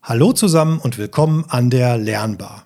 Hallo zusammen und willkommen an der Lernbar.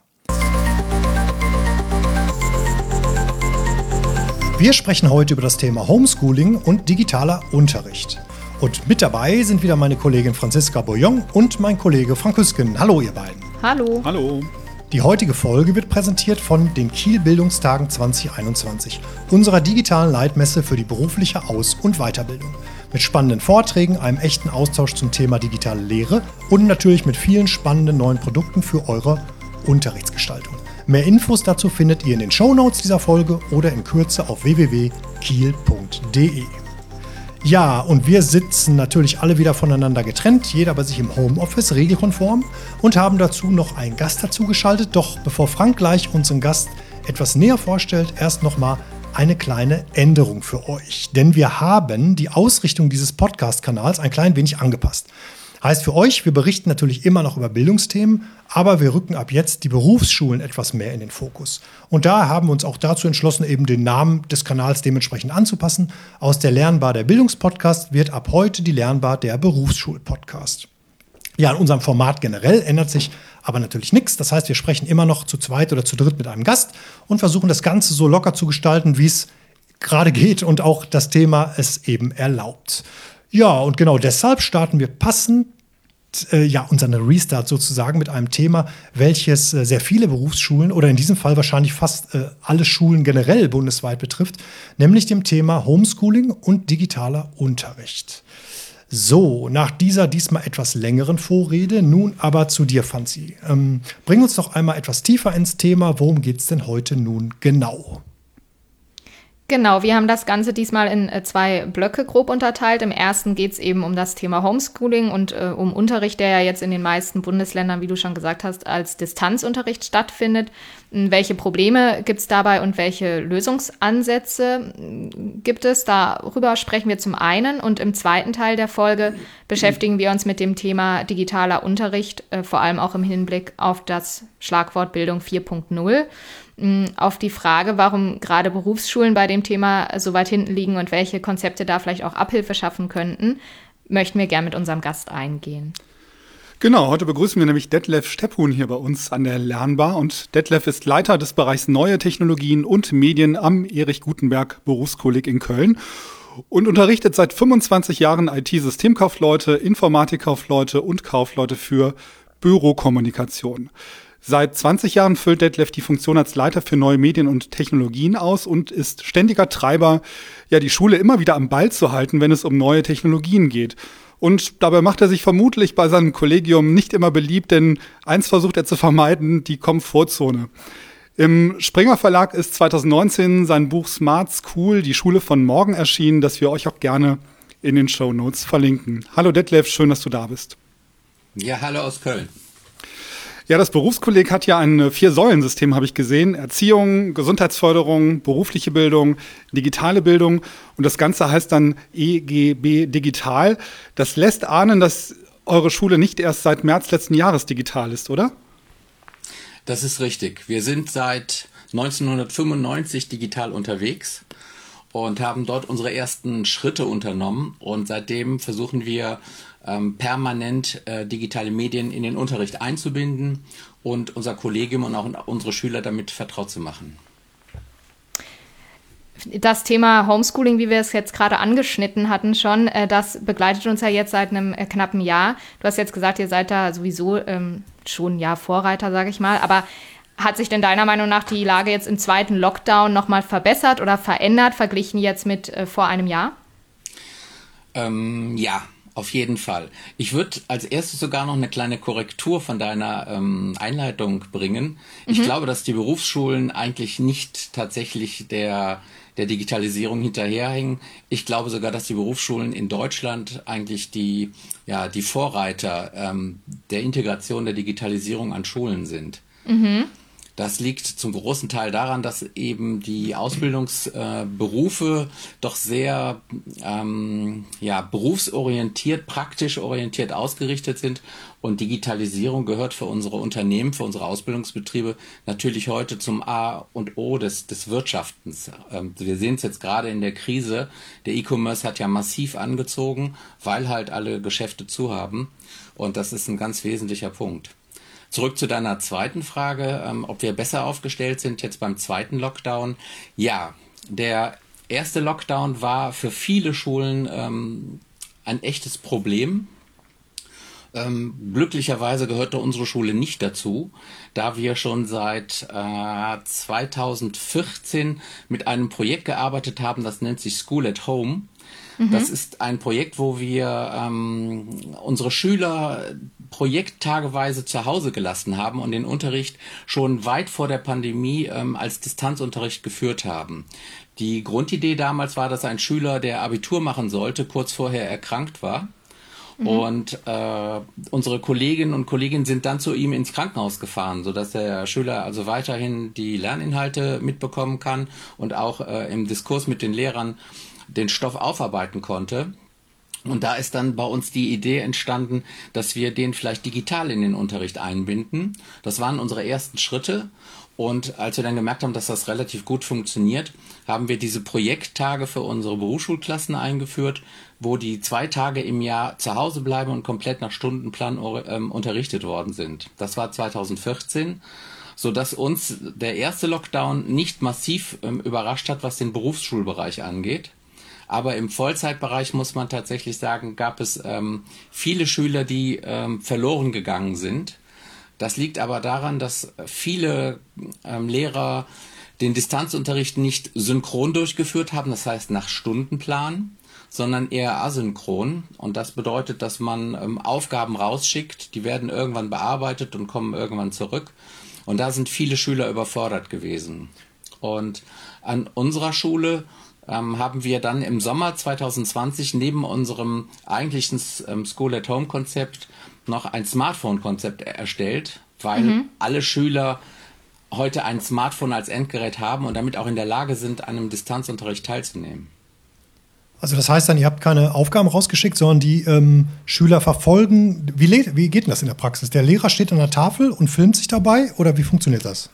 Wir sprechen heute über das Thema Homeschooling und digitaler Unterricht. Und mit dabei sind wieder meine Kollegin Franziska Boyong und mein Kollege Frank Hüsken. Hallo ihr beiden. Hallo. Hallo. Die heutige Folge wird präsentiert von den Kiel Bildungstagen 2021, unserer digitalen Leitmesse für die berufliche Aus- und Weiterbildung. Mit spannenden Vorträgen, einem echten Austausch zum Thema digitale Lehre und natürlich mit vielen spannenden neuen Produkten für eure Unterrichtsgestaltung. Mehr Infos dazu findet ihr in den Shownotes dieser Folge oder in Kürze auf www.kiel.de. Ja, und wir sitzen natürlich alle wieder voneinander getrennt, jeder bei sich im Homeoffice, regelkonform, und haben dazu noch einen Gast dazu geschaltet. Doch bevor Frank gleich unseren Gast etwas näher vorstellt, erst nochmal eine kleine Änderung für euch. Denn wir haben die Ausrichtung dieses Podcast-Kanals ein klein wenig angepasst. Heißt für euch, wir berichten natürlich immer noch über Bildungsthemen, aber wir rücken ab jetzt die Berufsschulen etwas mehr in den Fokus. Und da haben wir uns auch dazu entschlossen, eben den Namen des Kanals dementsprechend anzupassen. Aus der Lernbar der Bildungspodcast wird ab heute die Lernbar der Berufsschulpodcast. Ja, in unserem Format generell ändert sich aber natürlich nichts. Das heißt, wir sprechen immer noch zu zweit oder zu dritt mit einem Gast und versuchen das Ganze so locker zu gestalten, wie es gerade geht und auch das Thema es eben erlaubt. Ja, und genau deshalb starten wir passend unseren Restart sozusagen mit einem Thema, welches sehr viele Berufsschulen oder in diesem Fall wahrscheinlich fast alle Schulen generell bundesweit betrifft, nämlich dem Thema Homeschooling und digitaler Unterricht. So, nach dieser diesmal etwas längeren Vorrede, nun aber zu dir, Franzi. Bring uns doch einmal etwas tiefer ins Thema. Worum geht es denn heute nun genau? Genau, wir haben das Ganze diesmal in zwei Blöcke grob unterteilt. Im ersten geht es eben um das Thema Homeschooling und um Unterricht, der ja jetzt in den meisten Bundesländern, wie du schon gesagt hast, als Distanzunterricht stattfindet. Welche Probleme gibt es dabei und welche Lösungsansätze gibt es? Darüber sprechen wir zum einen. Und im zweiten Teil der Folge beschäftigen wir uns mit dem Thema digitaler Unterricht, vor allem auch im Hinblick auf das Schlagwort Bildung 4.0. Auf die Frage, warum gerade Berufsschulen bei dem Thema so weit hinten liegen und welche Konzepte da vielleicht auch Abhilfe schaffen könnten, möchten wir gern mit unserem Gast eingehen. Genau, heute begrüßen wir nämlich Detlef Stepphuhn hier bei uns an der Lernbar. Und Detlef ist Leiter des Bereichs Neue Technologien und Medien am Erich Gutenberg Berufskolleg in Köln und unterrichtet seit 25 Jahren IT-Systemkaufleute, Informatikkaufleute und Kaufleute für Bürokommunikation. Seit 20 Jahren füllt Detlef die Funktion als Leiter für neue Medien und Technologien aus und ist ständiger Treiber, die Schule immer wieder am Ball zu halten, wenn es um neue Technologien geht. Und dabei macht er sich vermutlich bei seinem Kollegium nicht immer beliebt, denn eins versucht er zu vermeiden, die Komfortzone. Im Springer Verlag ist 2019 sein Buch Smart School, die Schule von morgen erschienen, das wir euch auch gerne in den Shownotes verlinken. Hallo Detlef, schön, dass du da bist. Ja, hallo aus Köln. Ja, das Berufskolleg hat ja ein 4-Säulen-System, habe ich gesehen. Erziehung, Gesundheitsförderung, berufliche Bildung, digitale Bildung. Und das Ganze heißt dann EGB Digital. Das lässt ahnen, dass eure Schule nicht erst seit März letzten Jahres digital ist, oder? Das ist richtig. Wir sind seit 1995 digital unterwegs und haben dort unsere ersten Schritte unternommen. Und seitdem versuchen wir permanent digitale Medien in den Unterricht einzubinden und unser Kollegium und auch unsere Schüler damit vertraut zu machen. Das Thema Homeschooling, wie wir es jetzt gerade angeschnitten hatten schon, das begleitet uns ja jetzt seit einem knappen Jahr. Du hast jetzt gesagt, ihr seid da sowieso schon Vorreiter, sage ich mal. Aber hat sich denn deiner Meinung nach die Lage jetzt im zweiten Lockdown nochmal verbessert oder verändert, verglichen jetzt mit vor einem Jahr? Ja. Auf jeden Fall. Ich würde als erstes sogar noch eine kleine Korrektur von deiner Einleitung bringen. Ich glaube, dass die Berufsschulen eigentlich nicht tatsächlich der Digitalisierung hinterherhängen. Ich glaube sogar, dass die Berufsschulen in Deutschland eigentlich die Vorreiter der Integration der Digitalisierung an Schulen sind. Das liegt zum großen Teil daran, dass eben die Ausbildungsberufe doch sehr berufsorientiert, praktisch orientiert ausgerichtet sind. Und Digitalisierung gehört für unsere Unternehmen, für unsere Ausbildungsbetriebe natürlich heute zum A und O des Wirtschaftens. Wir sehen es jetzt gerade in der Krise. Der E-Commerce hat ja massiv angezogen, weil halt alle Geschäfte zu haben. Und das ist ein ganz wesentlicher Punkt. Zurück zu deiner zweiten Frage, ob wir besser aufgestellt sind jetzt beim zweiten Lockdown. Ja, der erste Lockdown war für viele Schulen ein echtes Problem. Glücklicherweise gehörte unsere Schule nicht dazu, da wir schon seit 2014 mit einem Projekt gearbeitet haben, das nennt sich School at Home. Das ist ein Projekt, wo wir unsere Schüler projekttageweise zu Hause gelassen haben und den Unterricht schon weit vor der Pandemie als Distanzunterricht geführt haben. Die Grundidee damals war, dass ein Schüler, der Abitur machen sollte, kurz vorher erkrankt war. Und unsere Kolleginnen und Kollegen sind dann zu ihm ins Krankenhaus gefahren, sodass der Schüler also weiterhin die Lerninhalte mitbekommen kann und auch im Diskurs mit den Lehrern den Stoff aufarbeiten konnte. Und da ist dann bei uns die Idee entstanden, dass wir den vielleicht digital in den Unterricht einbinden. Das waren unsere ersten Schritte. Und als wir dann gemerkt haben, dass das relativ gut funktioniert, haben wir diese Projekttage für unsere Berufsschulklassen eingeführt, wo die 2 Tage im Jahr zu Hause bleiben und komplett nach Stundenplan unterrichtet worden sind. Das war 2014, sodass uns der erste Lockdown nicht massiv überrascht hat, was den Berufsschulbereich angeht. Aber im Vollzeitbereich muss man tatsächlich sagen, gab es viele Schüler, die verloren gegangen sind. Das liegt aber daran, dass viele Lehrer den Distanzunterricht nicht synchron durchgeführt haben, das heißt nach Stundenplan, sondern eher asynchron. Und das bedeutet, dass man Aufgaben rausschickt, die werden irgendwann bearbeitet und kommen irgendwann zurück. Und da sind viele Schüler überfordert gewesen. Und an unserer Schule haben wir dann im Sommer 2020 neben unserem eigentlichen School-at-Home-Konzept noch ein Smartphone-Konzept erstellt, weil alle Schüler heute ein Smartphone als Endgerät haben und damit auch in der Lage sind, an einem Distanzunterricht teilzunehmen. Also das heißt dann, ihr habt keine Aufgaben rausgeschickt, sondern die Schüler verfolgen. Wie geht denn das in der Praxis? Der Lehrer steht an der Tafel und filmt sich dabei oder wie funktioniert das?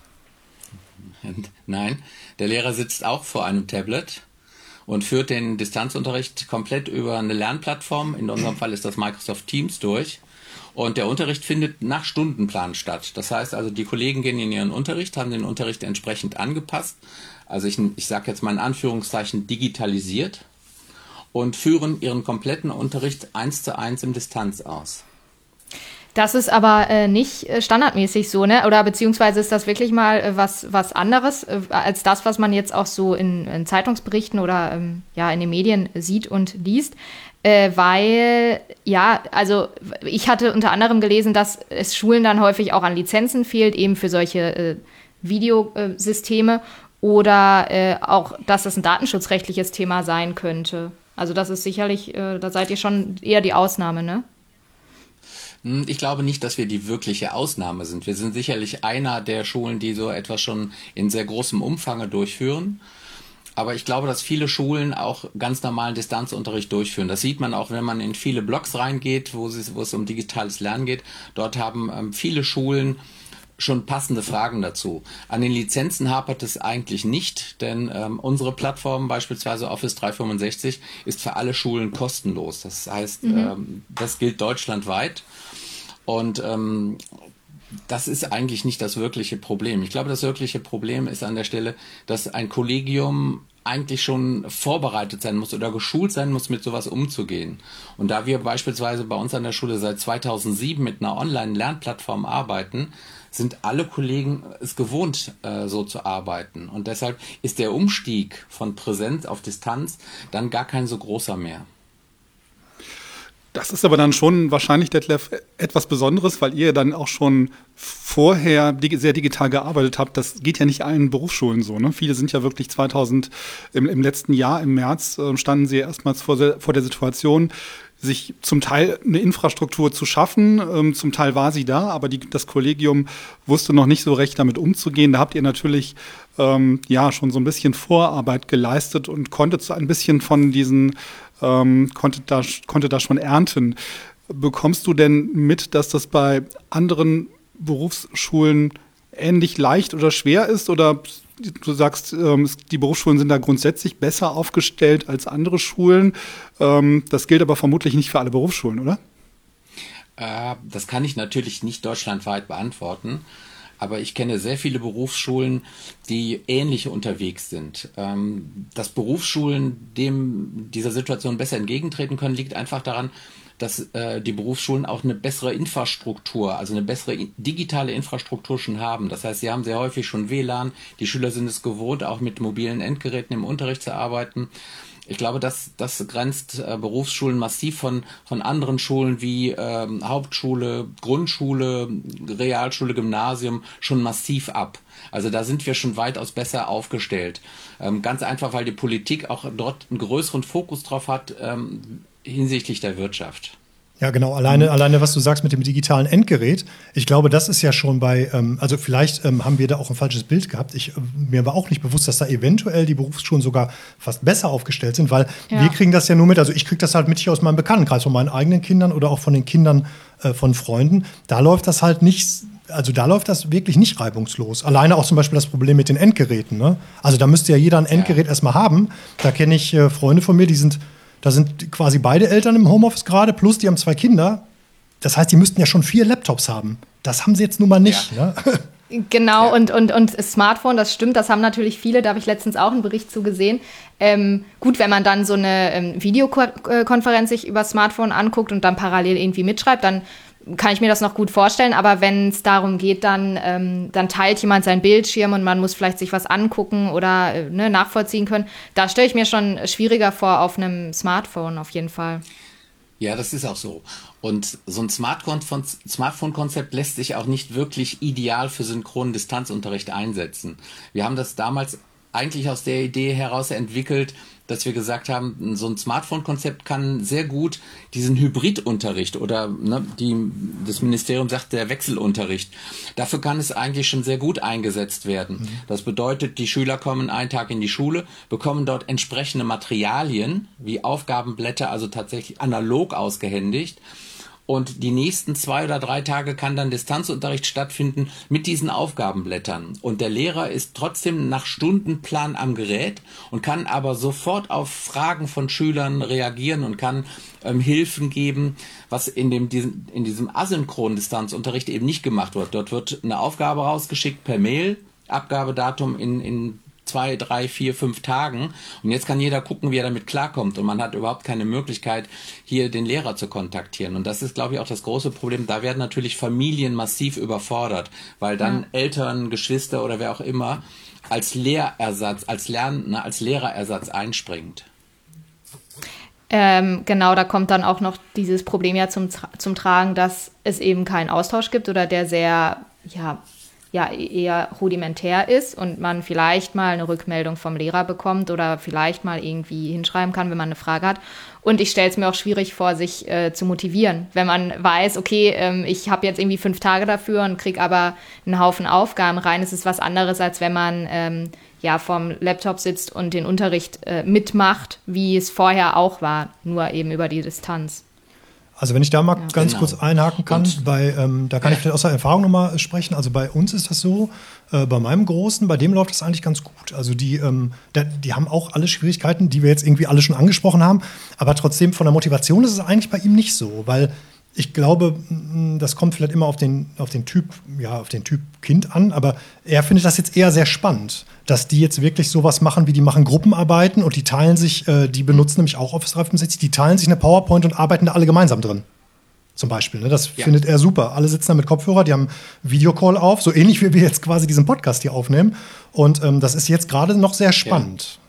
Nein, der Lehrer sitzt auch vor einem Tablet und führt den Distanzunterricht komplett über eine Lernplattform, in unserem Fall ist das Microsoft Teams, durch. Und der Unterricht findet nach Stundenplan statt. Das heißt also, die Kollegen gehen in ihren Unterricht, haben den Unterricht entsprechend angepasst, also ich sage jetzt mal in Anführungszeichen digitalisiert, und führen ihren kompletten Unterricht 1:1 im Distanz aus. Das ist aber nicht standardmäßig so, ne? Oder beziehungsweise ist das wirklich mal was anderes als das, was man jetzt auch so in Zeitungsberichten oder in den Medien sieht und liest. Weil, also ich hatte unter anderem gelesen, dass es Schulen dann häufig auch an Lizenzen fehlt, eben für solche Videosysteme oder auch, dass das ein datenschutzrechtliches Thema sein könnte. Also das ist sicherlich, da seid ihr schon eher die Ausnahme, ne? Ich glaube nicht, dass wir die wirkliche Ausnahme sind. Wir sind sicherlich einer der Schulen, die so etwas schon in sehr großem Umfang durchführen. Aber ich glaube, dass viele Schulen auch ganz normalen Distanzunterricht durchführen. Das sieht man auch, wenn man in viele Blogs reingeht, wo es um digitales Lernen geht. Dort haben viele Schulen schon passende Fragen dazu. An den Lizenzen hapert es eigentlich nicht, denn unsere Plattform, beispielsweise Office 365, ist für alle Schulen kostenlos. Das heißt, das gilt deutschlandweit. Und das ist eigentlich nicht das wirkliche Problem. Ich glaube, das wirkliche Problem ist an der Stelle, dass ein Kollegium eigentlich schon vorbereitet sein muss oder geschult sein muss, mit sowas umzugehen. Und da wir beispielsweise bei uns an der Schule seit 2007 mit einer Online-Lernplattform arbeiten, sind alle Kollegen es gewohnt, so zu arbeiten. Und deshalb ist der Umstieg von Präsenz auf Distanz dann gar kein so großer mehr. Das ist aber dann schon wahrscheinlich, Detlef, etwas Besonderes, weil ihr dann auch schon vorher sehr digital gearbeitet habt. Das geht ja nicht allen Berufsschulen so, ne? Viele sind ja wirklich im letzten Jahr, im März, standen sie erstmals vor der Situation, sich zum Teil eine Infrastruktur zu schaffen. Zum Teil war sie da, aber das Kollegium wusste noch nicht so recht damit umzugehen. Da habt ihr natürlich schon so ein bisschen Vorarbeit geleistet und konntet so ein bisschen von diesen, konnte da schon ernten. Bekommst du denn mit, dass das bei anderen Berufsschulen ähnlich leicht oder schwer ist? Oder du sagst, die Berufsschulen sind da grundsätzlich besser aufgestellt als andere Schulen. Das gilt aber vermutlich nicht für alle Berufsschulen, oder? Das kann ich natürlich nicht deutschlandweit beantworten. Aber ich kenne sehr viele Berufsschulen, die ähnlich unterwegs sind. Dass Berufsschulen dieser Situation besser entgegentreten können, liegt einfach daran, dass die Berufsschulen auch eine bessere Infrastruktur, also eine bessere digitale Infrastruktur schon haben. Das heißt, sie haben sehr häufig schon WLAN. Die Schüler sind es gewohnt, auch mit mobilen Endgeräten im Unterricht zu arbeiten. Ich glaube, das grenzt Berufsschulen massiv von anderen Schulen wie Hauptschule, Grundschule, Realschule, Gymnasium schon massiv ab. Also da sind wir schon weitaus besser aufgestellt. Ganz einfach, weil die Politik auch dort einen größeren Fokus drauf hat hinsichtlich der Wirtschaft. Ja, genau. Alleine, was du sagst mit dem digitalen Endgerät. Ich glaube, das ist ja schon also vielleicht haben wir da auch ein falsches Bild gehabt. Mir war auch nicht bewusst, dass da eventuell die Berufsschulen sogar fast besser aufgestellt sind, weil wir kriegen das ja nur mit. Also ich kriege das halt mit hier aus meinem Bekanntenkreis, von meinen eigenen Kindern oder auch von den Kindern von Freunden. Da läuft das halt nicht. Also da läuft das wirklich nicht reibungslos. Alleine auch zum Beispiel das Problem mit den Endgeräten. Ne? Also da müsste ja jeder ein Endgerät erstmal haben. Da kenne ich Freunde von mir, da sind quasi beide Eltern im Homeoffice gerade, plus die haben 2 Kinder. Das heißt, die müssten ja schon 4 Laptops haben. Das haben sie jetzt nun mal nicht. Ja. Ne? Genau, und Smartphone, das stimmt, das haben natürlich viele, da habe ich letztens auch einen Bericht zu gesehen. Gut, wenn man dann so eine Videokonferenz sich über Smartphone anguckt und dann parallel irgendwie mitschreibt, dann kann ich mir das noch gut vorstellen, aber wenn es darum geht, dann teilt jemand seinen Bildschirm und man muss vielleicht sich was angucken oder nachvollziehen können. Da stelle ich mir schon schwieriger vor auf einem Smartphone auf jeden Fall. Ja, das ist auch so. Und so ein Smartphone-Konzept lässt sich auch nicht wirklich ideal für synchronen Distanzunterricht einsetzen. Wir haben das damals eigentlich aus der Idee heraus entwickelt, dass wir gesagt haben, so ein Smartphone-Konzept kann sehr gut diesen Hybridunterricht oder das Ministerium sagt, der Wechselunterricht. Dafür kann es eigentlich schon sehr gut eingesetzt werden. Das bedeutet, die Schüler kommen einen Tag in die Schule, bekommen dort entsprechende Materialien wie Aufgabenblätter, also tatsächlich analog ausgehändigt. Und die nächsten 2 oder 3 Tage kann dann Distanzunterricht stattfinden mit diesen Aufgabenblättern. Und der Lehrer ist trotzdem nach Stundenplan am Gerät und kann aber sofort auf Fragen von Schülern reagieren und kann Hilfen geben, was in diesem asynchronen Distanzunterricht eben nicht gemacht wird. Dort wird eine Aufgabe rausgeschickt per Mail, Abgabedatum in 2, 3, 4, 5 Tagen. Und jetzt kann jeder gucken, wie er damit klarkommt. Und man hat überhaupt keine Möglichkeit, hier den Lehrer zu kontaktieren. Und das ist, glaube ich, auch das große Problem. Da werden natürlich Familien massiv überfordert, weil dann Eltern, Geschwister oder wer auch immer als Lehrerersatz, als Lehrerersatz einspringt. Genau, da kommt dann auch noch dieses Problem ja zum Tragen, dass es eben keinen Austausch gibt oder der sehr, eher rudimentär ist und man vielleicht mal eine Rückmeldung vom Lehrer bekommt oder vielleicht mal irgendwie hinschreiben kann, wenn man eine Frage hat. Und ich stelle es mir auch schwierig vor, sich zu motivieren, wenn man weiß, okay, ich habe jetzt irgendwie 5 Tage dafür und kriege aber einen Haufen Aufgaben rein. Es ist was anderes, als wenn man vorm Laptop sitzt und den Unterricht mitmacht, wie es vorher auch war, nur eben über die Distanz. Also wenn ich da mal ganz kurz einhaken kann, da kann ich vielleicht aus der Erfahrung nochmal sprechen. Also bei uns ist das so, bei meinem Großen, bei dem läuft das eigentlich ganz gut. Also die haben auch alle Schwierigkeiten, die wir jetzt irgendwie alle schon angesprochen haben. Aber trotzdem von der Motivation ist es eigentlich bei ihm nicht so, weil ich glaube, das kommt vielleicht immer auf den Typ Kind an, aber er findet das jetzt eher sehr spannend, dass die jetzt wirklich sowas machen, die machen Gruppenarbeiten und die teilen sich, die benutzen nämlich auch Office 365, die teilen sich eine PowerPoint und arbeiten da alle gemeinsam drin. Zum Beispiel. Ne? Das findet er super. Alle sitzen da mit Kopfhörer, die haben Videocall auf, so ähnlich wie wir jetzt quasi diesen Podcast hier aufnehmen. Und das ist jetzt gerade noch sehr spannend.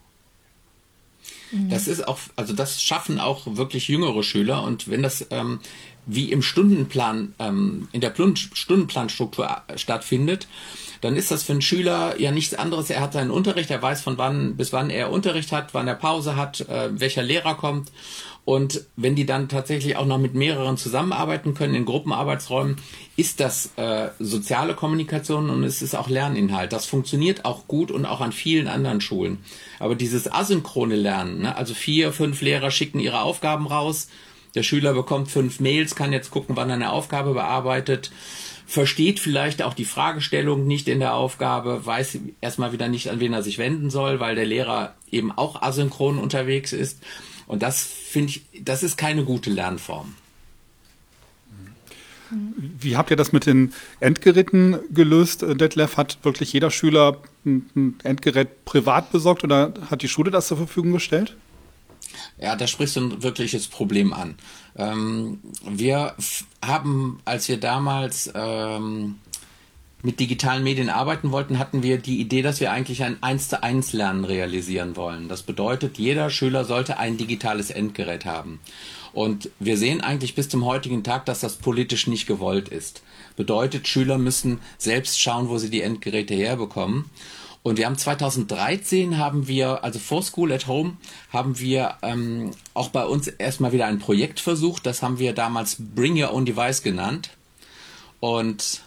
Das ist auch, also das schaffen auch wirklich jüngere Schüler und wenn das wie im Stundenplan, in der Stundenplanstruktur stattfindet, dann ist das für einen Schüler ja nichts anderes. Er hat seinen Unterricht, er weiß von wann bis wann er Unterricht hat, wann er Pause hat, welcher Lehrer kommt Und wenn die dann tatsächlich auch noch mit mehreren zusammenarbeiten können in Gruppenarbeitsräumen, ist das soziale Kommunikation und es ist auch Lerninhalt. Das funktioniert auch gut und auch an vielen anderen Schulen. Aber dieses asynchrone Lernen, ne, also 4, 5 Lehrer schicken ihre Aufgaben raus, der Schüler bekommt 5 Mails, kann jetzt gucken, wann er eine Aufgabe bearbeitet, versteht vielleicht auch die Fragestellung nicht in der Aufgabe, weiß erstmal wieder nicht, an wen er sich wenden soll, weil der Lehrer eben auch asynchron unterwegs ist. Und das finde ich, das ist keine gute Lernform. Wie habt ihr das mit den Endgeräten gelöst? Detlef, hat wirklich jeder Schüler ein Endgerät privat besorgt oder hat die Schule das zur Verfügung gestellt? Ja, da sprichst du ein wirkliches Problem an. Wir haben, als wir damals mit digitalen Medien arbeiten wollten, hatten wir die Idee, dass wir eigentlich ein 1:1 Lernen realisieren wollen. Das bedeutet, jeder Schüler sollte ein digitales Endgerät haben. Und wir sehen eigentlich bis zum heutigen Tag, dass das politisch nicht gewollt ist. Bedeutet, Schüler müssen selbst schauen, wo sie die Endgeräte herbekommen. Und wir haben 2013 also For School at Home, haben wir auch bei uns erstmal wieder ein Projekt versucht. Das haben wir damals Bring Your Own Device genannt. Und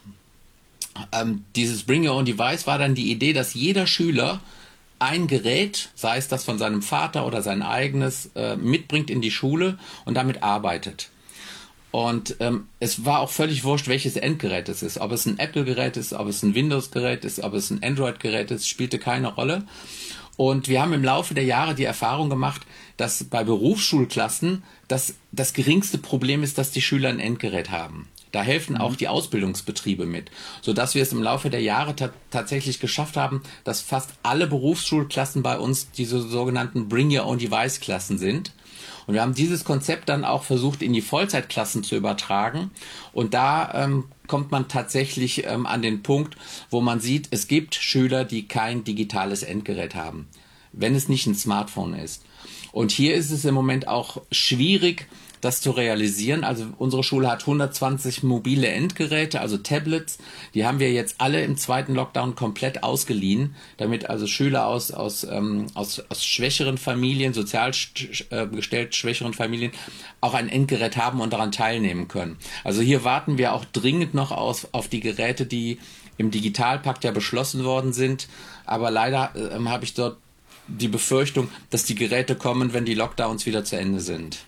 dieses Bring Your Own Device war dann die Idee, dass jeder Schüler ein Gerät, sei es das von seinem Vater oder sein eigenes, mitbringt in die Schule und damit arbeitet. Und es war auch völlig wurscht, welches Endgerät es ist. Ob es ein Apple-Gerät ist, ob es ein Windows-Gerät ist, ob es ein Android-Gerät ist, spielte keine Rolle. Und wir haben im Laufe der Jahre die Erfahrung gemacht, dass bei Berufsschulklassen das geringste Problem ist, dass die Schüler ein Endgerät haben. Da helfen auch die Ausbildungsbetriebe mit, sodass wir es im Laufe der Jahre tatsächlich geschafft haben, dass fast alle Berufsschulklassen bei uns diese sogenannten Bring Your Own Device Klassen sind. Und wir haben dieses Konzept dann auch versucht, in die Vollzeitklassen zu übertragen. Und da kommt man tatsächlich an den Punkt, wo man sieht, es gibt Schüler, die kein digitales Endgerät haben, wenn es nicht ein Smartphone ist. Und hier ist es im Moment auch schwierig, das zu realisieren. Also unsere Schule hat 120 mobile Endgeräte, also Tablets. Die haben wir jetzt alle im zweiten Lockdown komplett ausgeliehen, damit also Schüler aus schwächeren Familien, sozial gestellt schwächeren Familien auch ein Endgerät haben und daran teilnehmen können. Also hier warten wir auch dringend noch auf die Geräte, die im Digitalpakt ja beschlossen worden sind. Aber leider habe ich dort die Befürchtung, dass die Geräte kommen, wenn die Lockdowns wieder zu Ende sind.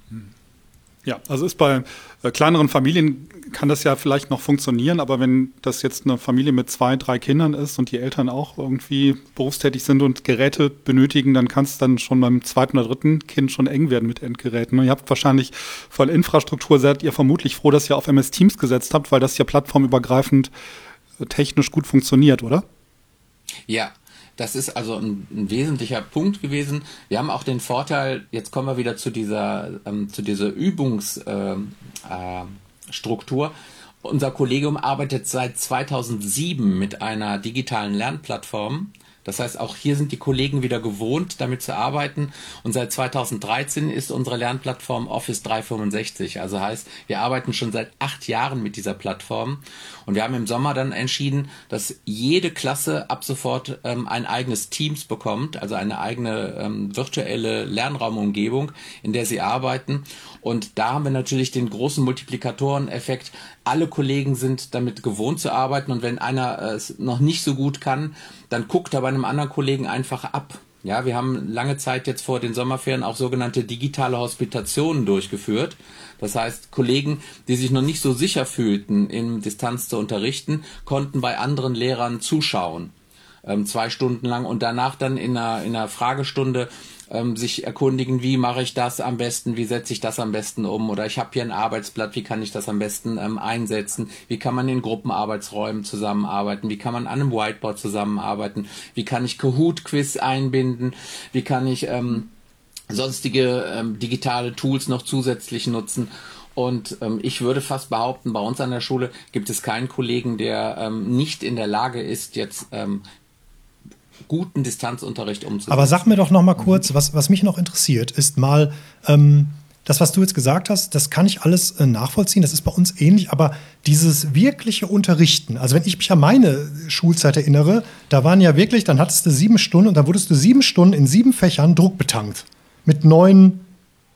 Ja, also ist bei kleineren Familien kann das ja vielleicht noch funktionieren, aber wenn das jetzt eine Familie mit 2, 3 Kindern ist und die Eltern auch irgendwie berufstätig sind und Geräte benötigen, dann kann es dann schon beim 2. oder 3. Kind schon eng werden mit Endgeräten. Und ihr habt wahrscheinlich von Infrastruktur, seid ihr vermutlich froh, dass ihr auf MS Teams gesetzt habt, weil das ja plattformübergreifend technisch gut funktioniert, oder? Ja. Das ist also ein wesentlicher Punkt gewesen. Wir haben auch den Vorteil, jetzt kommen wir wieder zu dieser Übungsstruktur. Unser Kollegium arbeitet seit 2007 mit einer digitalen Lernplattform. Das heißt, auch hier sind die Kollegen wieder gewohnt, damit zu arbeiten. Und seit 2013 ist unsere Lernplattform Office 365. Also heißt, wir arbeiten schon seit 8 Jahren mit dieser Plattform. Und wir haben im Sommer dann entschieden, dass jede Klasse ab sofort ein eigenes Teams bekommt, also eine eigene virtuelle Lernraumumgebung, in der sie arbeiten. Und da haben wir natürlich den großen Multiplikatoreneffekt. Alle Kollegen sind damit gewohnt zu arbeiten und wenn einer es noch nicht so gut kann, dann guckt er bei einem anderen Kollegen einfach ab. Ja, wir haben lange Zeit jetzt vor den Sommerferien auch sogenannte digitale Hospitationen durchgeführt. Das heißt, Kollegen, die sich noch nicht so sicher fühlten, in Distanz zu unterrichten, konnten bei anderen Lehrern zuschauen. 2 Stunden lang und danach dann in einer Fragestunde sich erkundigen, wie mache ich das am besten, wie setze ich das am besten um oder ich habe hier ein Arbeitsblatt, wie kann ich das am besten einsetzen, wie kann man in Gruppenarbeitsräumen zusammenarbeiten, wie kann man an einem Whiteboard zusammenarbeiten, wie kann ich Kahoot-Quiz einbinden, wie kann ich sonstige digitale Tools noch zusätzlich nutzen. Und ich würde fast behaupten, bei uns an der Schule gibt es keinen Kollegen, der nicht in der Lage ist, jetzt guten Distanzunterricht umzusetzen. Aber sag mir doch noch mal kurz, was mich noch interessiert, ist mal das, was du jetzt gesagt hast, das kann ich alles nachvollziehen, das ist bei uns ähnlich, aber dieses wirkliche Unterrichten, also wenn ich mich an meine Schulzeit erinnere, da waren ja wirklich, dann hattest du 7 Stunden und dann wurdest du 7 Stunden in 7 Fächern druckbetankt mit 9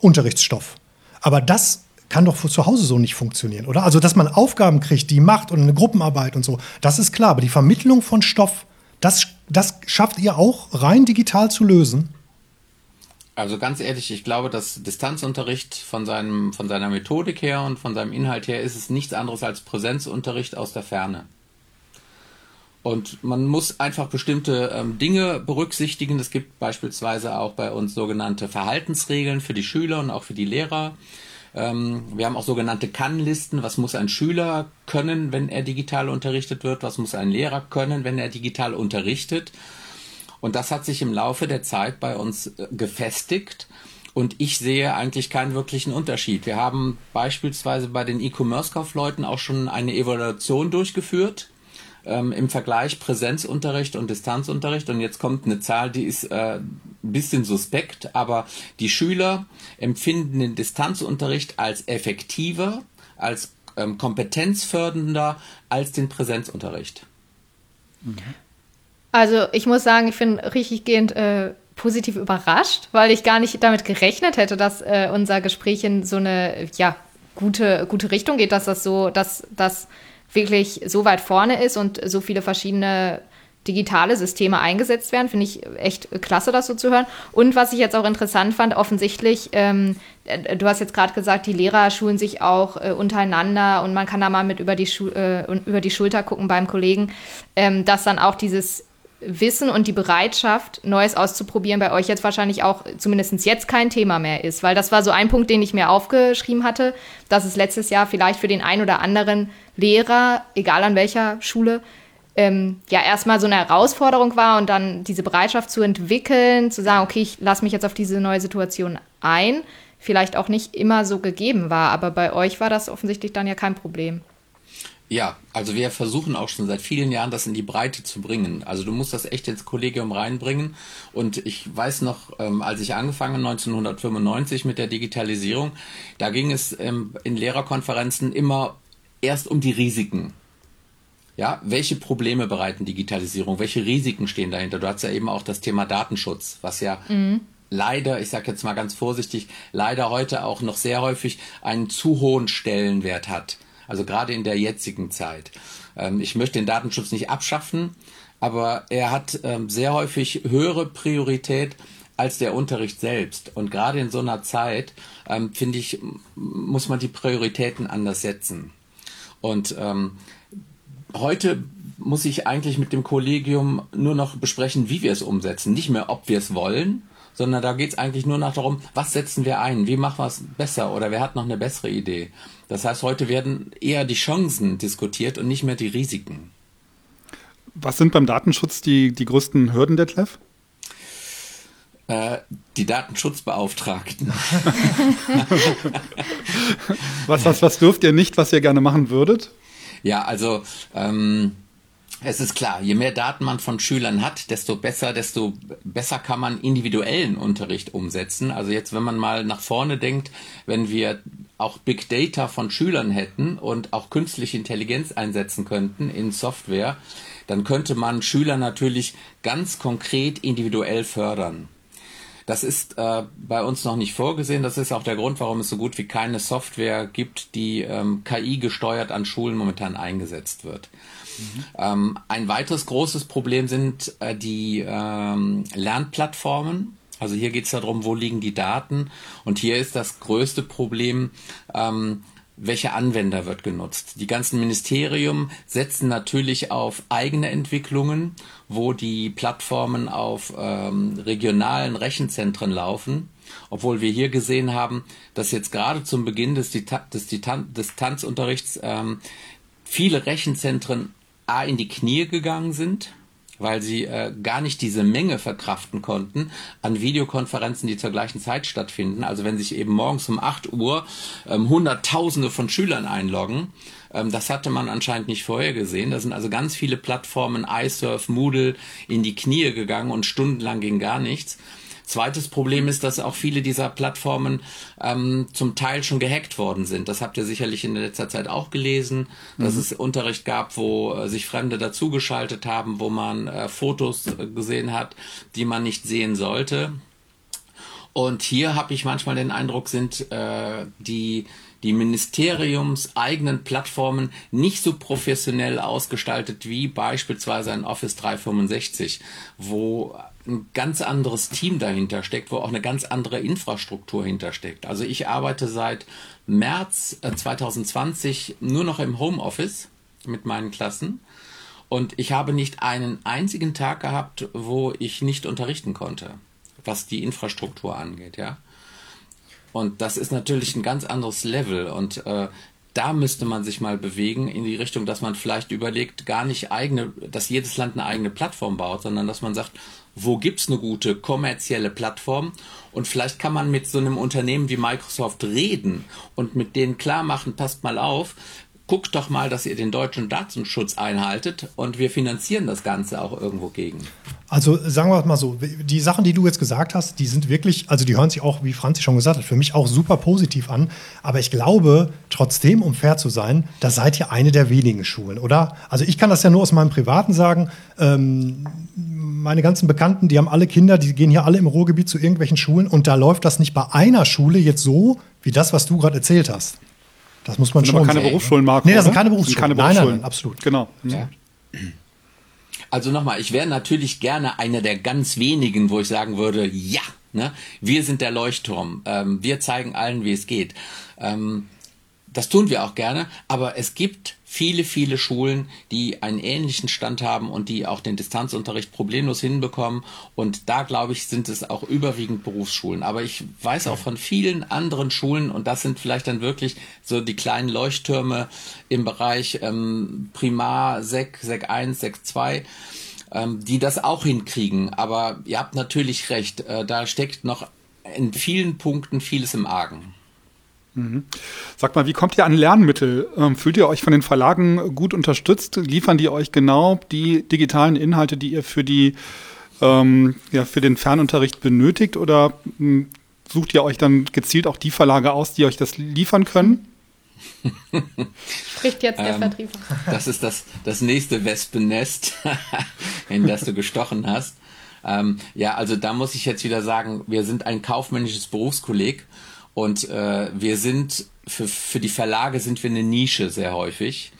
Unterrichtsstoff. Aber das kann doch zu Hause so nicht funktionieren, oder? Also, dass man Aufgaben kriegt, die macht und eine Gruppenarbeit und so, das ist klar. Aber die Vermittlung von Stoff, das schafft ihr auch rein digital zu lösen? Also ganz ehrlich, ich glaube, dass Distanzunterricht von seiner Methodik her und von seinem Inhalt her ist es nichts anderes als Präsenzunterricht aus der Ferne. Und man muss einfach bestimmte Dinge berücksichtigen. Es gibt beispielsweise auch bei uns sogenannte Verhaltensregeln für die Schüler und auch für die Lehrer. Wir haben auch sogenannte Kann-Listen. Was muss ein Schüler können, wenn er digital unterrichtet wird? Was muss ein Lehrer können, wenn er digital unterrichtet? Und das hat sich im Laufe der Zeit bei uns gefestigt. Und ich sehe eigentlich keinen wirklichen Unterschied. Wir haben beispielsweise bei den E-Commerce-Kaufleuten auch schon eine Evaluation durchgeführt im Vergleich Präsenzunterricht und Distanzunterricht. Und jetzt kommt eine Zahl, die ist ein bisschen suspekt, aber die Schüler empfinden den Distanzunterricht als effektiver, als kompetenzfördernder als den Präsenzunterricht. Also ich muss sagen, ich bin richtiggehend positiv überrascht, weil ich gar nicht damit gerechnet hätte, dass unser Gespräch in so eine gute Richtung geht, dass das wirklich so weit vorne ist und so viele verschiedene digitale Systeme eingesetzt werden. Finde ich echt klasse, das so zu hören. Und was ich jetzt auch interessant fand, offensichtlich, du hast jetzt gerade gesagt, die Lehrer schulen sich auch untereinander und man kann da mal mit über die Schulter gucken beim Kollegen, dass dann auch dieses Wissen und die Bereitschaft, Neues auszuprobieren, bei euch jetzt wahrscheinlich auch zumindest jetzt kein Thema mehr ist. Weil das war so ein Punkt, den ich mir aufgeschrieben hatte, dass es letztes Jahr vielleicht für den einen oder anderen Lehrer, egal an welcher Schule, erstmal so eine Herausforderung war und dann diese Bereitschaft zu entwickeln, zu sagen, okay, ich lasse mich jetzt auf diese neue Situation ein, vielleicht auch nicht immer so gegeben war. Aber bei euch war das offensichtlich dann ja kein Problem. Ja, also wir versuchen auch schon seit vielen Jahren, das in die Breite zu bringen. Also du musst das echt ins Kollegium reinbringen. Und ich weiß noch, als ich angefangen 1995 mit der Digitalisierung, da ging es in Lehrerkonferenzen immer erst um die Risiken. Ja, welche Probleme bereiten Digitalisierung? Welche Risiken stehen dahinter? Du hast ja eben auch das Thema Datenschutz, was ja leider, ich sage jetzt mal ganz vorsichtig, leider heute auch noch sehr häufig einen zu hohen Stellenwert hat. Also gerade in der jetzigen Zeit. Ich möchte den Datenschutz nicht abschaffen, aber er hat sehr häufig höhere Priorität als der Unterricht selbst. Und gerade in so einer Zeit, finde ich, muss man die Prioritäten anders setzen. Und heute muss ich eigentlich mit dem Kollegium nur noch besprechen, wie wir es umsetzen. Nicht mehr, ob wir es wollen, sondern da geht es eigentlich nur noch darum, was setzen wir ein, wie machen wir es besser oder wer hat noch eine bessere Idee. Das heißt, heute werden eher die Chancen diskutiert und nicht mehr die Risiken. Was sind beim Datenschutz die größten Hürden, Detlef? Die Datenschutzbeauftragten. Was dürft ihr nicht, was ihr gerne machen würdet? Ja, also es ist klar, je mehr Daten man von Schülern hat, desto besser kann man individuellen Unterricht umsetzen. Also jetzt, wenn man mal nach vorne denkt, wenn wir auch Big Data von Schülern hätten und auch künstliche Intelligenz einsetzen könnten in Software, dann könnte man Schüler natürlich ganz konkret individuell fördern. Das ist bei uns noch nicht vorgesehen. Das ist auch der Grund, warum es so gut wie keine Software gibt, die KI gesteuert an Schulen momentan eingesetzt wird. Ein weiteres großes Problem sind die Lernplattformen. Also hier geht es darum, wo liegen die Daten. Und hier ist das größte Problem, welcher Anwender wird genutzt. Die ganzen Ministerien setzen natürlich auf eigene Entwicklungen, wo die Plattformen auf regionalen Rechenzentren laufen. Obwohl wir hier gesehen haben, dass jetzt gerade zum Beginn des Distanzunterrichts viele Rechenzentren in die Knie gegangen sind, weil sie gar nicht diese Menge verkraften konnten an Videokonferenzen, die zur gleichen Zeit stattfinden. Also wenn sich eben morgens um 8 Uhr Hunderttausende von Schülern einloggen, das hatte man anscheinend nicht vorher gesehen. Da sind also ganz viele Plattformen, iSurf, Moodle, in die Knie gegangen und stundenlang ging gar nichts. Zweites Problem ist, dass auch viele dieser Plattformen zum Teil schon gehackt worden sind. Das habt ihr sicherlich in letzter Zeit auch gelesen, dass es Unterricht gab, wo sich Fremde dazugeschaltet haben, wo man Fotos gesehen hat, die man nicht sehen sollte. Und hier habe ich manchmal den Eindruck, sind die ministeriumseigenen Plattformen nicht so professionell ausgestaltet wie beispielsweise ein Office 365, wo ein ganz anderes Team dahinter steckt, wo auch eine ganz andere Infrastruktur hintersteckt. Also ich arbeite seit März 2020 nur noch im Homeoffice mit meinen Klassen und ich habe nicht einen einzigen Tag gehabt, wo ich nicht unterrichten konnte, was die Infrastruktur angeht, ja. Und das ist natürlich ein ganz anderes Level und da müsste man sich mal bewegen in die Richtung, dass man vielleicht überlegt, gar nicht dass jedes Land eine eigene Plattform baut, sondern dass man sagt, wo gibt's eine gute kommerzielle Plattform? Und vielleicht kann man mit so einem Unternehmen wie Microsoft reden und mit denen klar machen, passt mal auf, guckt doch mal, dass ihr den deutschen Datenschutz einhaltet und wir finanzieren das Ganze auch irgendwo gegen. Also sagen wir mal so, die Sachen, die du jetzt gesagt hast, die sind wirklich, also die hören sich auch, wie Franzi schon gesagt hat, für mich auch super positiv an. Aber ich glaube, trotzdem, um fair zu sein, da seid ihr eine der wenigen Schulen, oder? Also ich kann das ja nur aus meinem Privaten sagen. Meine ganzen Bekannten, die haben alle Kinder, die gehen hier alle im Ruhrgebiet zu irgendwelchen Schulen und da läuft das nicht bei einer Schule jetzt so, wie das, was du gerade erzählt hast. Das muss man das schon sind aber keine sehen. Berufsschulen, Marco. Nee, das sind keine Berufsschulen. Nein, absolut. Genau. Ja. Also nochmal, ich wäre natürlich gerne einer der ganz wenigen, wo ich sagen würde, ja, ne, wir sind der Leuchtturm. Wir zeigen allen, wie es geht. Das tun wir auch gerne, aber es gibt viele, viele Schulen, die einen ähnlichen Stand haben und die auch den Distanzunterricht problemlos hinbekommen. Und da, glaube ich, sind es auch überwiegend Berufsschulen. Aber ich weiß auch von vielen anderen Schulen, und das sind vielleicht dann wirklich so die kleinen Leuchttürme im Bereich Primar, Sek 1, Sek 2, die das auch hinkriegen. Aber ihr habt natürlich recht, da steckt noch in vielen Punkten vieles im Argen. Mhm. Sag mal, wie kommt ihr an Lernmittel? Fühlt ihr euch von den Verlagen gut unterstützt? Liefern die euch genau die digitalen Inhalte, die ihr für für den Fernunterricht benötigt? Oder sucht ihr euch dann gezielt auch die Verlage aus, die euch das liefern können? Spricht jetzt der Vertrieber. Das ist das nächste Wespennest, in das du gestochen hast. Ja, also da muss ich jetzt wieder sagen, wir sind ein kaufmännisches Berufskolleg. Und wir sind, für die Verlage sind wir eine Nische sehr häufig.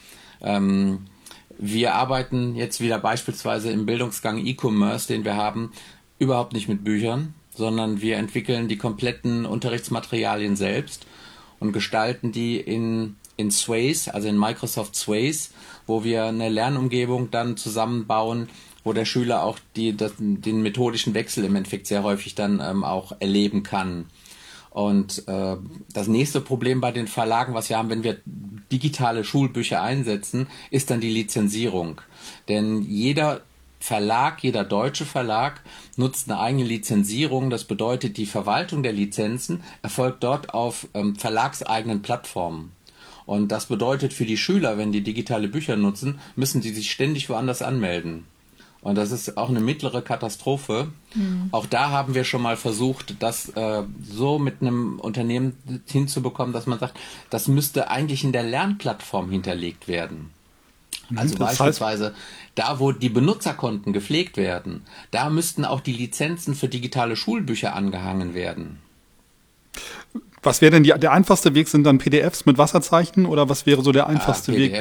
Wir arbeiten jetzt wieder beispielsweise im Bildungsgang E-Commerce, den wir haben, überhaupt nicht mit Büchern, sondern wir entwickeln die kompletten Unterrichtsmaterialien selbst und gestalten die in Sways, also in Microsoft Sways, wo wir eine Lernumgebung dann zusammenbauen, wo der Schüler auch den methodischen Wechsel im Endeffekt sehr häufig dann auch erleben kann. Und das nächste Problem bei den Verlagen, was wir haben, wenn wir digitale Schulbücher einsetzen, ist dann die Lizenzierung. Denn jeder deutsche Verlag nutzt eine eigene Lizenzierung. Das bedeutet, die Verwaltung der Lizenzen erfolgt dort auf verlagseigenen Plattformen. Und das bedeutet für die Schüler, wenn die digitale Bücher nutzen, müssen sie sich ständig woanders anmelden. Und das ist auch eine mittlere Katastrophe. Mhm. Auch da haben wir schon mal versucht, das so mit einem Unternehmen hinzubekommen, dass man sagt, das müsste eigentlich in der Lernplattform hinterlegt werden. Also beispielsweise da, wo die Benutzerkonten gepflegt werden, da müssten auch die Lizenzen für digitale Schulbücher angehangen werden. Was wäre denn der einfachste Weg? Sind dann PDFs mit Wasserzeichen oder was wäre so der einfachste Weg?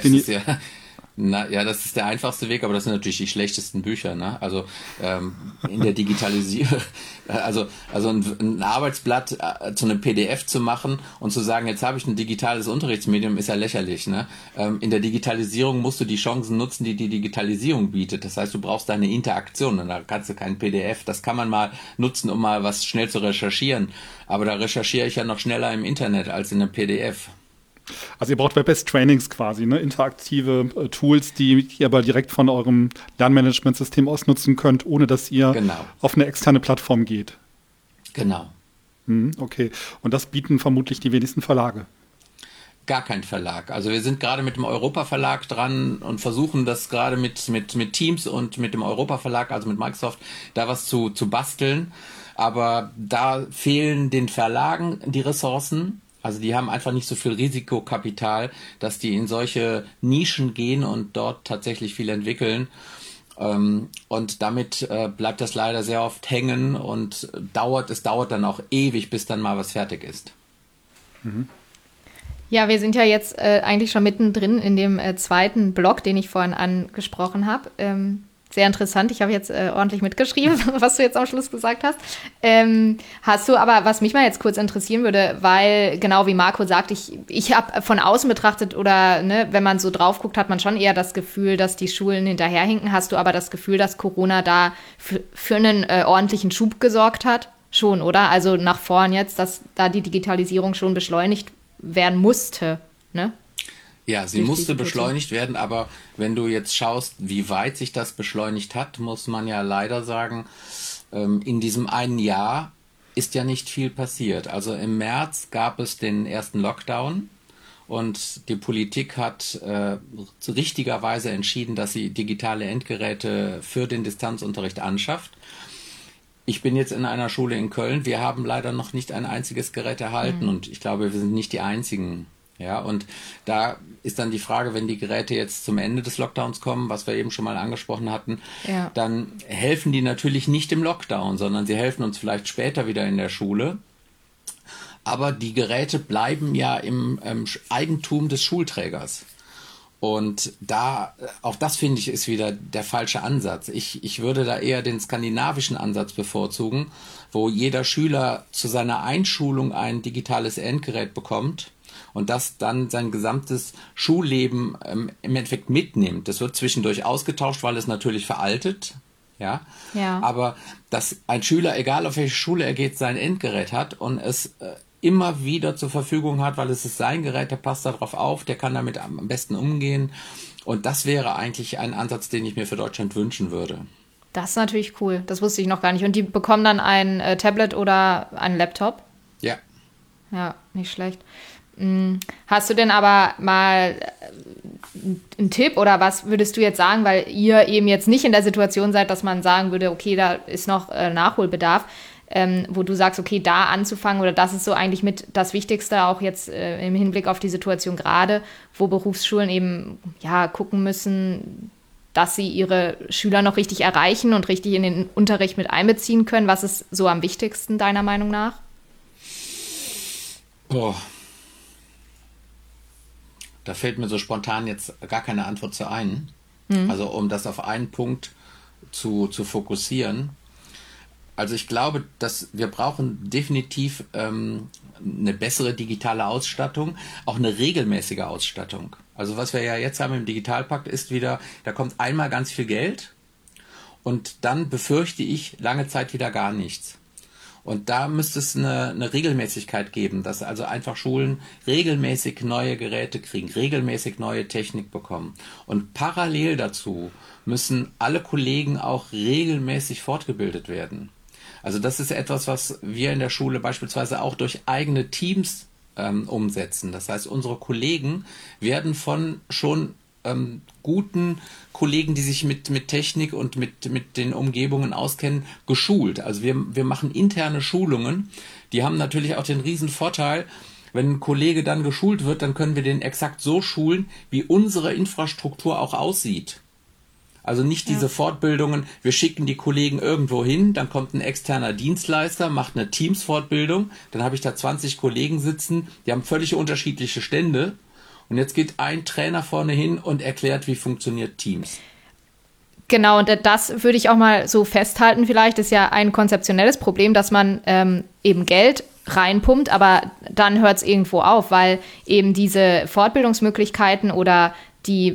Ja, das ist der einfachste Weg, aber das sind natürlich die schlechtesten Bücher, ne? Also in der Digitalisierung, also ein Arbeitsblatt zu einem PDF zu machen und zu sagen, jetzt habe ich ein digitales Unterrichtsmedium, ist ja lächerlich, ne? In der Digitalisierung musst du die Chancen nutzen, die die Digitalisierung bietet. Das heißt, du brauchst da eine Interaktion und da kannst du kein PDF. Das kann man mal nutzen, um mal was schnell zu recherchieren. Aber da recherchiere ich ja noch schneller im Internet als in einem PDF. Also ihr braucht Web-based Trainings quasi, ne? Interaktive Tools, die ihr aber direkt von eurem Lernmanagementsystem aus nutzen könnt, ohne dass ihr auf eine externe Plattform geht. Genau. Okay. Und das bieten vermutlich die wenigsten Verlage. Gar kein Verlag. Also wir sind gerade mit dem Europa-Verlag dran und versuchen das gerade mit Teams und mit dem Europa-Verlag, also mit Microsoft, da was zu basteln. Aber da fehlen den Verlagen die Ressourcen. Also die haben einfach nicht so viel Risikokapital, dass die in solche Nischen gehen und dort tatsächlich viel entwickeln. Und damit bleibt das leider sehr oft hängen und es dauert dann auch ewig, bis dann mal was fertig ist. Ja, wir sind ja jetzt eigentlich schon mittendrin in dem zweiten Block, den ich vorhin angesprochen habe. Sehr interessant. Ich habe jetzt ordentlich mitgeschrieben, was du jetzt am Schluss gesagt hast. Hast du aber, was mich mal jetzt kurz interessieren würde, weil genau wie Marco sagt, ich habe von außen betrachtet oder ne, wenn man so drauf guckt, hat man schon eher das Gefühl, dass die Schulen hinterherhinken. Hast du aber das Gefühl, dass Corona da für einen ordentlichen Schub gesorgt hat? Schon, oder? Also nach vorn jetzt, dass da die Digitalisierung schon beschleunigt werden musste, ne? Ja, sie musste beschleunigt werden, aber wenn du jetzt schaust, wie weit sich das beschleunigt hat, muss man ja leider sagen, in diesem einen Jahr ist ja nicht viel passiert. Also im März gab es den ersten Lockdown und die Politik hat richtigerweise entschieden, dass sie digitale Endgeräte für den Distanzunterricht anschafft. Ich bin jetzt in einer Schule in Köln, wir haben leider noch nicht ein einziges Gerät erhalten und ich glaube, wir sind nicht die Einzigen. Ja, und da ist dann die Frage, wenn die Geräte jetzt zum Ende des Lockdowns kommen, was wir eben schon mal angesprochen hatten, dann helfen die natürlich nicht im Lockdown, sondern sie helfen uns vielleicht später wieder in der Schule. Aber die Geräte bleiben ja im Eigentum des Schulträgers. Und auch das finde ich ist wieder der falsche Ansatz. Ich würde da eher den skandinavischen Ansatz bevorzugen, wo jeder Schüler zu seiner Einschulung ein digitales Endgerät bekommt und das dann sein gesamtes Schulleben im Endeffekt mitnimmt. Das wird zwischendurch ausgetauscht, weil es natürlich veraltet. Ja. Aber dass ein Schüler, egal auf welche Schule er geht, sein Endgerät hat und es immer wieder zur Verfügung hat, weil es ist sein Gerät, der passt darauf auf, der kann damit am besten umgehen. Und das wäre eigentlich ein Ansatz, den ich mir für Deutschland wünschen würde. Das ist natürlich cool. Das wusste ich noch gar nicht. Und die bekommen dann ein Tablet oder einen Laptop? Ja. Ja, nicht schlecht. Hast du denn aber mal einen Tipp oder was würdest du jetzt sagen, weil ihr eben jetzt nicht in der Situation seid, dass man sagen würde, okay, da ist noch Nachholbedarf, wo du sagst, okay, da anzufangen oder das ist so eigentlich mit das Wichtigste, auch jetzt im Hinblick auf die Situation gerade, wo Berufsschulen eben gucken müssen, dass sie ihre Schüler noch richtig erreichen und richtig in den Unterricht mit einbeziehen können. Was ist so am wichtigsten deiner Meinung nach? Da fällt mir so spontan jetzt gar keine Antwort zu ein. Also um das auf einen Punkt zu fokussieren. Also ich glaube, dass wir brauchen definitiv eine bessere digitale Ausstattung, auch eine regelmäßige Ausstattung. Also was wir ja jetzt haben im Digitalpakt ist wieder, da kommt einmal ganz viel Geld und dann befürchte ich lange Zeit wieder gar nichts. Und da müsste es eine Regelmäßigkeit geben, dass also einfach Schulen regelmäßig neue Geräte kriegen, regelmäßig neue Technik bekommen. Und parallel dazu müssen alle Kollegen auch regelmäßig fortgebildet werden. Also das ist etwas, was wir in der Schule beispielsweise auch durch eigene Teams umsetzen. Das heißt, unsere Kollegen werden von schon guten Kollegen, die sich mit Technik und mit den Umgebungen auskennen, geschult. Also wir machen interne Schulungen. Die haben natürlich auch den riesen Vorteil, wenn ein Kollege dann geschult wird, dann können wir den exakt so schulen, wie unsere Infrastruktur auch aussieht. Also nicht diese Fortbildungen, wir schicken die Kollegen irgendwo hin, dann kommt ein externer Dienstleister, macht eine Teams-Fortbildung, dann habe ich da 20 Kollegen sitzen, die haben völlig unterschiedliche Stände. Und jetzt geht ein Trainer vorne hin und erklärt, wie funktioniert Teams. Genau, und das würde ich auch mal so festhalten vielleicht, ist ja ein konzeptionelles Problem, dass man eben Geld reinpumpt, aber dann hört es irgendwo auf, weil eben diese Fortbildungsmöglichkeiten oder die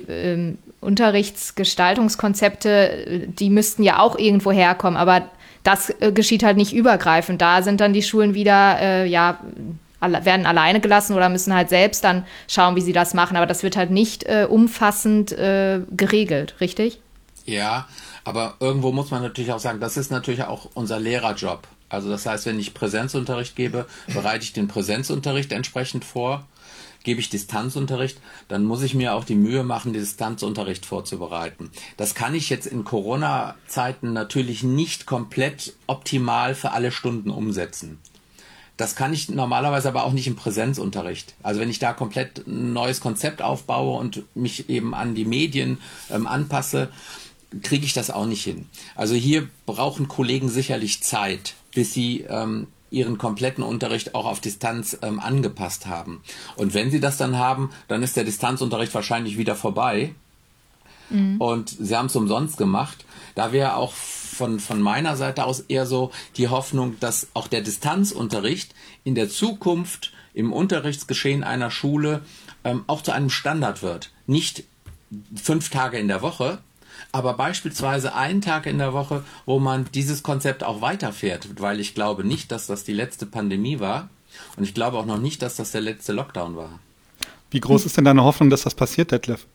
Unterrichtsgestaltungskonzepte, die müssten ja auch irgendwo herkommen, aber das geschieht halt nicht übergreifend. Da sind dann die Schulen wieder, werden alleine gelassen oder müssen halt selbst dann schauen, wie sie das machen. Aber das wird halt nicht umfassend geregelt, richtig? Ja, aber irgendwo muss man natürlich auch sagen, das ist natürlich auch unser Lehrerjob. Also das heißt, wenn ich Präsenzunterricht gebe, bereite ich den Präsenzunterricht entsprechend vor. Gebe ich Distanzunterricht, dann muss ich mir auch die Mühe machen, den Distanzunterricht vorzubereiten. Das kann ich jetzt in Corona-Zeiten natürlich nicht komplett optimal für alle Stunden umsetzen. Das kann ich normalerweise aber auch nicht im Präsenzunterricht. Also wenn ich da komplett ein neues Konzept aufbaue und mich eben an die Medien anpasse, kriege ich das auch nicht hin. Also hier brauchen Kollegen sicherlich Zeit, bis sie ihren kompletten Unterricht auch auf Distanz angepasst haben. Und wenn sie das dann haben, dann ist der Distanzunterricht wahrscheinlich wieder vorbei. Und sie haben es umsonst gemacht. Da wäre auch von meiner Seite aus eher so die Hoffnung, dass auch der Distanzunterricht in der Zukunft im Unterrichtsgeschehen einer Schule auch zu einem Standard wird. Nicht 5 Tage in der Woche, aber beispielsweise einen Tag in der Woche, wo man dieses Konzept auch weiterfährt, weil ich glaube nicht, dass das die letzte Pandemie war und ich glaube auch noch nicht, dass das der letzte Lockdown war. Wie groß ist denn deine Hoffnung, dass das passiert, Detlef?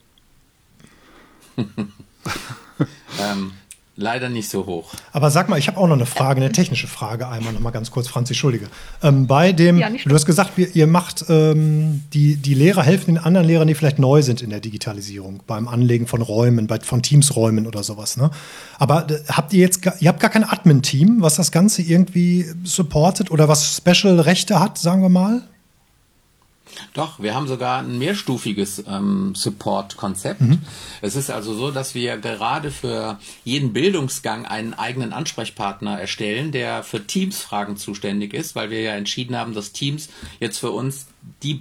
Leider nicht so hoch. Aber sag mal, ich habe auch noch eine Frage, eine technische Frage einmal, noch mal ganz kurz, Franzi, entschuldige. Du hast gesagt, ihr macht, die Lehrer helfen den anderen Lehrern, die vielleicht neu sind in der Digitalisierung, beim Anlegen von Räumen, von Teams-Räumen oder sowas, ne? Aber ihr habt gar kein Admin-Team, was das Ganze irgendwie supportet oder was Special-Rechte hat, sagen wir mal? Doch, wir haben sogar ein mehrstufiges Support-Konzept. Es ist also so, dass wir gerade für jeden Bildungsgang einen eigenen Ansprechpartner erstellen, der für Teams-Fragen zuständig ist, weil wir ja entschieden haben, dass Teams jetzt für uns die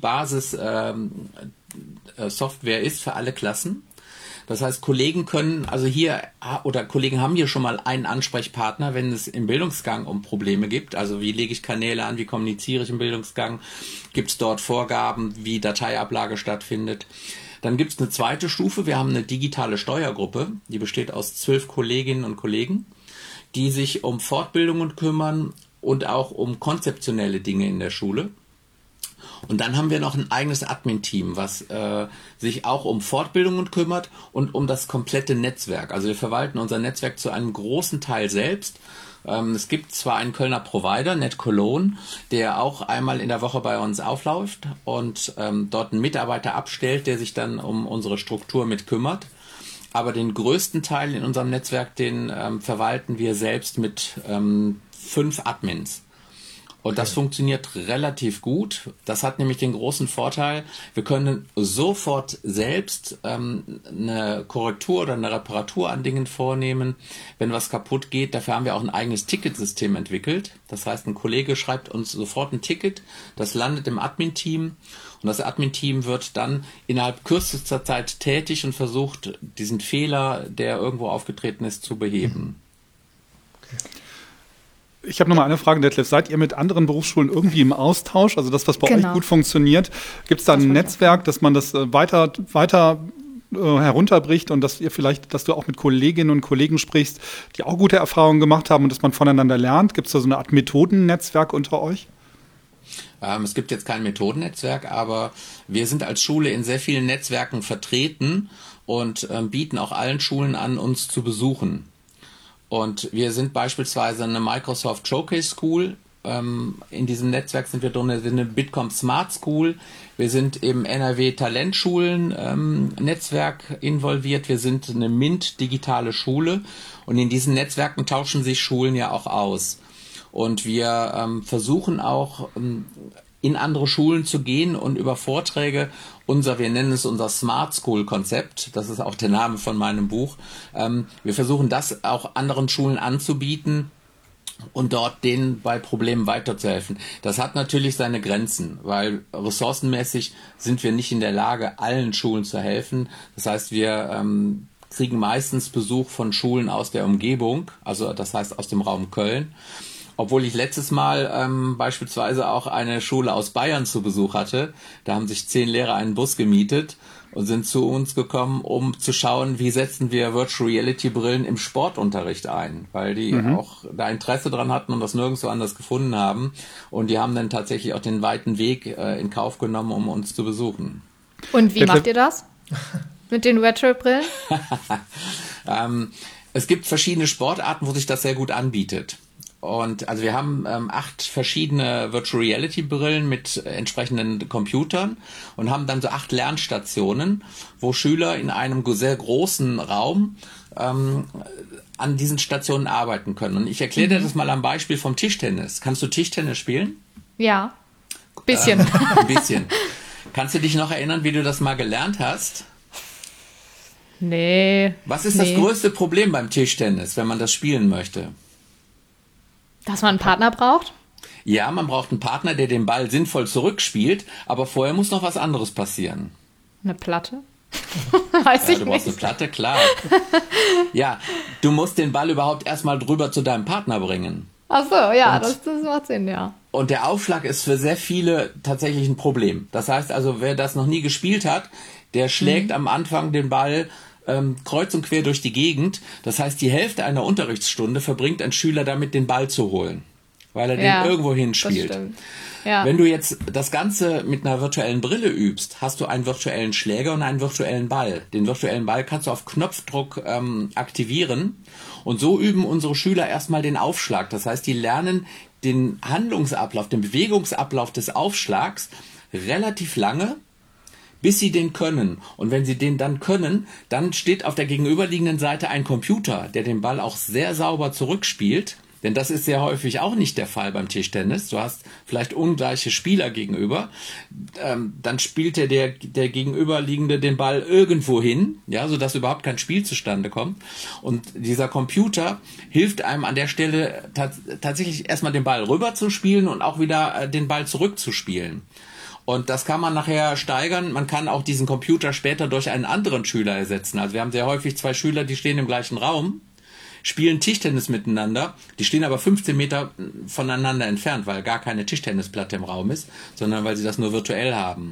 Basis-Software ist für alle Klassen. Das heißt, Kollegen haben hier schon mal einen Ansprechpartner, wenn es im Bildungsgang um Probleme gibt. Also wie lege ich Kanäle an, wie kommuniziere ich im Bildungsgang? Gibt es dort Vorgaben, wie Dateiablage stattfindet? Dann gibt es eine zweite Stufe. Wir haben eine digitale Steuergruppe, die besteht aus 12 Kolleginnen und Kollegen, die sich um Fortbildungen kümmern und auch um konzeptionelle Dinge in der Schule. Und dann haben wir noch ein eigenes Admin-Team, was sich auch um Fortbildungen kümmert und um das komplette Netzwerk. Also wir verwalten unser Netzwerk zu einem großen Teil selbst. Es gibt zwar einen Kölner Provider, NetCologne, der auch einmal in der Woche bei uns aufläuft und dort einen Mitarbeiter abstellt, der sich dann um unsere Struktur mit kümmert. Aber den größten Teil in unserem Netzwerk, den verwalten wir selbst mit 5 Admins. Und das funktioniert relativ gut. Das hat nämlich den großen Vorteil, wir können sofort selbst eine Korrektur oder eine Reparatur an Dingen vornehmen, wenn was kaputt geht. Dafür haben wir auch ein eigenes Ticketsystem entwickelt. Das heißt, ein Kollege schreibt uns sofort ein Ticket, das landet im Admin-Team und das Admin-Team wird dann innerhalb kürzester Zeit tätig und versucht, diesen Fehler, der irgendwo aufgetreten ist, zu beheben. Ich habe noch mal eine Frage, Detlef. Seid ihr mit anderen Berufsschulen irgendwie im Austausch? Also das, was bei euch gut funktioniert, gibt es da ein Netzwerk, dass man das weiter herunterbricht und dass du auch mit Kolleginnen und Kollegen sprichst, die auch gute Erfahrungen gemacht haben und dass man voneinander lernt? Gibt es da so eine Art Methodennetzwerk unter euch? Es gibt jetzt kein Methodennetzwerk, aber wir sind als Schule in sehr vielen Netzwerken vertreten und bieten auch allen Schulen an, uns zu besuchen. Und wir sind beispielsweise eine Microsoft Showcase School. In diesem Netzwerk sind wir drin, wir sind eine Bitkom Smart School. Wir sind im NRW Talentschulen Netzwerk involviert. Wir sind eine MINT digitale Schule. Und in diesen Netzwerken tauschen sich Schulen ja auch aus. Und wir versuchen auch in andere Schulen zu gehen und über Vorträge wir nennen es unser Smart School Konzept, das ist auch der Name von meinem Buch. Wir versuchen das auch anderen Schulen anzubieten und dort denen bei Problemen weiterzuhelfen. Das hat natürlich seine Grenzen, weil ressourcenmäßig sind wir nicht in der Lage, allen Schulen zu helfen. Das heißt, wir kriegen meistens Besuch von Schulen aus der Umgebung, also das heißt aus dem Raum Köln. Obwohl ich letztes Mal beispielsweise auch eine Schule aus Bayern zu Besuch hatte. Da haben sich 10 Lehrer einen Bus gemietet und sind zu uns gekommen, um zu schauen, wie setzen wir Virtual Reality Brillen im Sportunterricht ein, weil die auch da Interesse dran hatten und das nirgendwo anders gefunden haben. Und die haben dann tatsächlich auch den weiten Weg in Kauf genommen, um uns zu besuchen. Und wie macht ihr das mit den Virtual Brillen? Es gibt verschiedene Sportarten, wo sich das sehr gut anbietet. Und also wir haben 8 verschiedene Virtual Reality Brillen mit entsprechenden Computern und haben dann so 8 Lernstationen, wo Schüler in einem sehr großen Raum an diesen Stationen arbeiten können. Und ich erkläre dir das mal am Beispiel vom Tischtennis. Kannst du Tischtennis spielen? Ja, bisschen. Ein bisschen. Kannst du dich noch erinnern, wie du das mal gelernt hast? Nee. Was ist das größte Problem beim Tischtennis, wenn man das spielen möchte? Dass man einen Partner braucht? Ja, man braucht einen Partner, der den Ball sinnvoll zurückspielt, aber vorher muss noch was anderes passieren. Eine Platte? Weiß ich Du nicht. brauchst eine Platte, klar. Ja, du musst den Ball überhaupt erstmal drüber zu deinem Partner bringen. Ach so, ja, das macht Sinn, ja. Und der Aufschlag ist für sehr viele tatsächlich ein Problem. Das heißt also, wer das noch nie gespielt hat, der schlägt am Anfang den Ball kreuz und quer durch die Gegend. Das heißt, die Hälfte einer Unterrichtsstunde verbringt ein Schüler damit, den Ball zu holen, weil er den irgendwo hinspielt. Ja. Wenn du jetzt das Ganze mit einer virtuellen Brille übst, hast du einen virtuellen Schläger und einen virtuellen Ball. Den virtuellen Ball kannst du auf Knopfdruck aktivieren. Und so üben unsere Schüler erstmal den Aufschlag. Das heißt, die lernen den Handlungsablauf, den Bewegungsablauf des Aufschlags relativ lange, bis sie den können. Und wenn sie den dann können, dann steht auf der gegenüberliegenden Seite ein Computer, der den Ball auch sehr sauber zurückspielt. Denn das ist sehr häufig auch nicht der Fall beim Tischtennis. Du hast vielleicht ungleiche Spieler gegenüber. Dann spielt der Gegenüberliegende den Ball irgendwo hin, ja, sodass überhaupt kein Spiel zustande kommt. Und dieser Computer hilft einem an der Stelle tatsächlich erstmal den Ball rüber zu spielen und auch wieder den Ball zurückzuspielen. Und das kann man nachher steigern. Man kann auch diesen Computer später durch einen anderen Schüler ersetzen. Also wir haben sehr häufig zwei Schüler, die stehen im gleichen Raum, spielen Tischtennis miteinander. Die stehen aber 15 Meter voneinander entfernt, weil gar keine Tischtennisplatte im Raum ist, sondern weil sie das nur virtuell haben.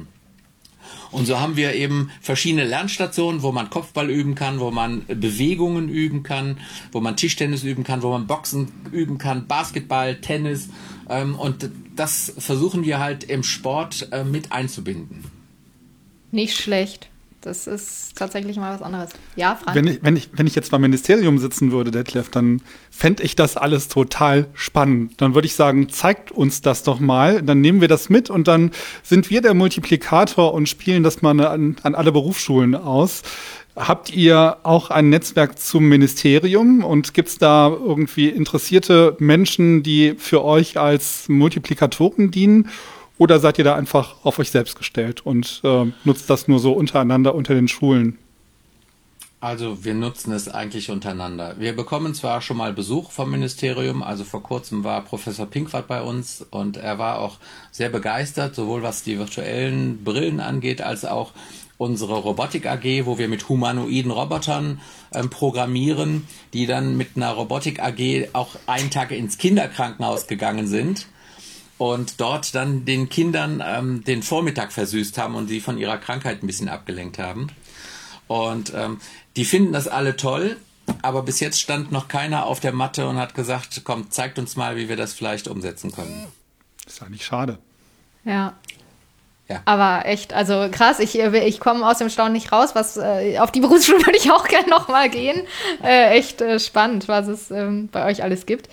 Und so haben wir eben verschiedene Lernstationen, wo man Kopfball üben kann, wo man Bewegungen üben kann, wo man Tischtennis üben kann, wo man Boxen üben kann, Basketball, Tennis. Und das versuchen wir halt im Sport mit einzubinden. Nicht schlecht. Das ist tatsächlich mal was anderes. Ja, Frank? Wenn ich jetzt beim Ministerium sitzen würde, Detlef, dann fände ich das alles total spannend. Dann würde ich sagen, zeigt uns das doch mal. Dann nehmen wir das mit und dann sind wir der Multiplikator und spielen das mal an alle Berufsschulen aus. Habt ihr auch ein Netzwerk zum Ministerium und gibt es da irgendwie interessierte Menschen, die für euch als Multiplikatoren dienen? Oder seid ihr da einfach auf euch selbst gestellt und nutzt das nur so untereinander unter den Schulen? Also wir nutzen es eigentlich untereinander. Wir bekommen zwar schon mal Besuch vom Ministerium, also vor kurzem war Professor Pinkwart bei uns und er war auch sehr begeistert, sowohl was die virtuellen Brillen angeht, als auch unsere Robotik AG, wo wir mit humanoiden Robotern programmieren, die dann mit einer Robotik AG auch einen Tag ins Kinderkrankenhaus gegangen sind und dort dann den Kindern den Vormittag versüßt haben und sie von ihrer Krankheit ein bisschen abgelenkt haben. Und die finden das alle toll, aber bis jetzt stand noch keiner auf der Matte und hat gesagt, komm, zeigt uns mal, wie wir das vielleicht umsetzen können. Ist eigentlich schade. Ja. Ja. Aber echt, also krass, ich komme aus dem Staunen nicht raus, auf die Berufsschule würde ich auch gerne nochmal gehen. Echt spannend, was es bei euch alles gibt.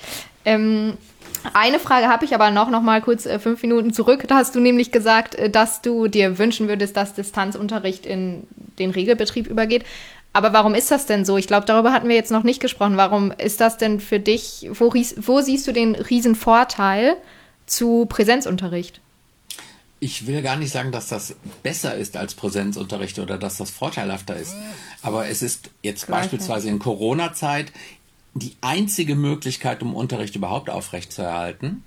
Eine Frage habe ich aber noch mal kurz 5 Minuten zurück. Da hast du nämlich gesagt, dass du dir wünschen würdest, dass Distanzunterricht in den Regelbetrieb übergeht. Aber warum ist das denn so? Ich glaube, darüber hatten wir jetzt noch nicht gesprochen. Warum ist das denn für dich, wo siehst du den riesen Vorteil zu Präsenzunterricht? Ich will gar nicht sagen, dass das besser ist als Präsenzunterricht oder dass das vorteilhafter ist. Aber es ist jetzt beispielsweise in Corona-Zeit die einzige Möglichkeit, um Unterricht überhaupt aufrechtzuerhalten,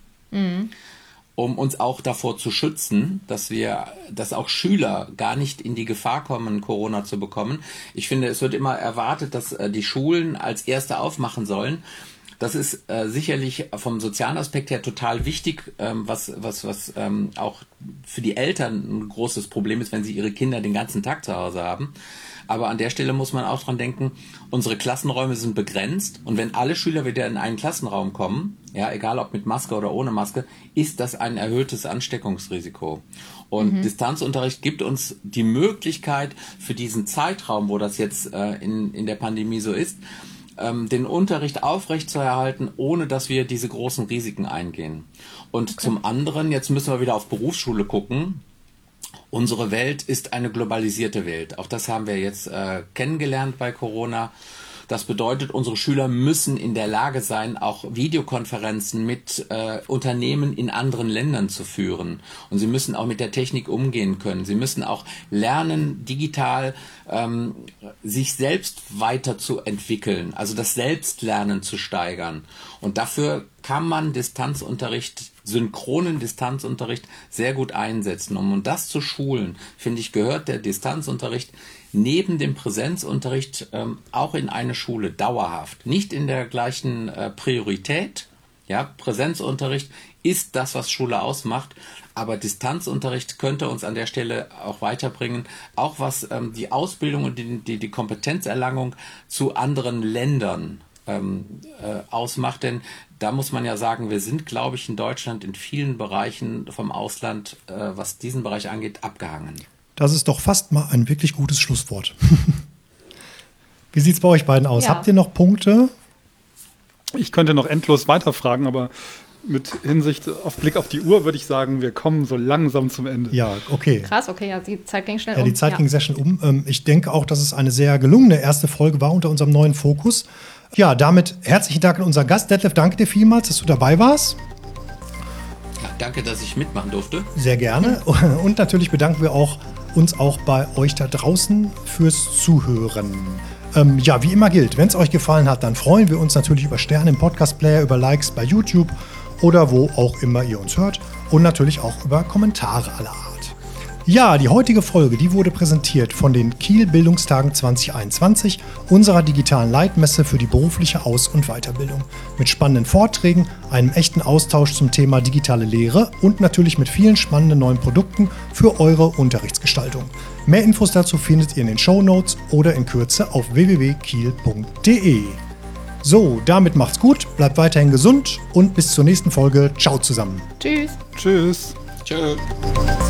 um uns auch davor zu schützen, dass auch Schüler gar nicht in die Gefahr kommen, Corona zu bekommen. Ich finde, es wird immer erwartet, dass die Schulen als Erste aufmachen sollen. Das ist sicherlich vom sozialen Aspekt her total wichtig, was auch für die Eltern ein großes Problem ist, wenn sie ihre Kinder den ganzen Tag zu Hause haben. Aber an der Stelle muss man auch dran denken, unsere Klassenräume sind begrenzt und wenn alle Schüler wieder in einen Klassenraum kommen, ja, egal ob mit Maske oder ohne Maske, ist das ein erhöhtes Ansteckungsrisiko. Und Distanzunterricht gibt uns die Möglichkeit für diesen Zeitraum, wo das jetzt in der Pandemie so ist, den Unterricht aufrechtzuerhalten, ohne dass wir diese großen Risiken eingehen. Und zum anderen, jetzt müssen wir wieder auf Berufsschule gucken. Unsere Welt ist eine globalisierte Welt. Auch das haben wir jetzt kennengelernt bei Corona. Das bedeutet, unsere Schüler müssen in der Lage sein, auch Videokonferenzen mit Unternehmen in anderen Ländern zu führen. Und sie müssen auch mit der Technik umgehen können. Sie müssen auch lernen, digital sich selbst weiterzuentwickeln, also das Selbstlernen zu steigern. Und dafür kann man Distanzunterricht, synchronen Distanzunterricht sehr gut einsetzen. Um das zu schulen, finde ich, gehört der Distanzunterricht neben dem Präsenzunterricht auch in eine Schule dauerhaft. Nicht in der gleichen Priorität. Ja, Präsenzunterricht ist das, was Schule ausmacht, aber Distanzunterricht könnte uns an der Stelle auch weiterbringen, auch was die Ausbildung und die Kompetenzerlangung zu anderen Ländern ausmacht, denn da muss man ja sagen, wir sind, glaube ich, in Deutschland in vielen Bereichen vom Ausland, was diesen Bereich angeht, abgehangen. Das ist doch fast mal ein wirklich gutes Schlusswort. Wie sieht es bei euch beiden aus? Ja. Habt ihr noch Punkte? Ich könnte noch endlos weiterfragen, aber mit Hinsicht auf Blick auf die Uhr würde ich sagen, wir kommen so langsam zum Ende. Ja, okay. Krass, okay, ja, die Zeit ging schnell Ja, um. die Zeit ging sehr schnell um. Ich denke auch, dass es eine sehr gelungene erste Folge war unter unserem neuen Fokus. Ja, damit herzlichen Dank an unseren Gast. Detlef, danke dir vielmals, dass du dabei warst. Ja, danke, dass ich mitmachen durfte. Sehr gerne. Und natürlich bedanken wir uns auch bei euch da draußen fürs Zuhören. Ja, wie immer gilt, wenn es euch gefallen hat, dann freuen wir uns natürlich über Sterne im Podcast-Player, über Likes bei YouTube oder wo auch immer ihr uns hört und natürlich auch über Kommentare aller Art. Ja, die heutige Folge, die wurde präsentiert von den Kiel Bildungstagen 2021, unserer digitalen Leitmesse für die berufliche Aus- und Weiterbildung. Mit spannenden Vorträgen, einem echten Austausch zum Thema digitale Lehre und natürlich mit vielen spannenden neuen Produkten für eure Unterrichtsgestaltung. Mehr Infos dazu findet ihr in den Shownotes oder in Kürze auf www.kiel.de. So, damit macht's gut, bleibt weiterhin gesund und bis zur nächsten Folge. Ciao zusammen. Tschüss. Tschüss. Tschö.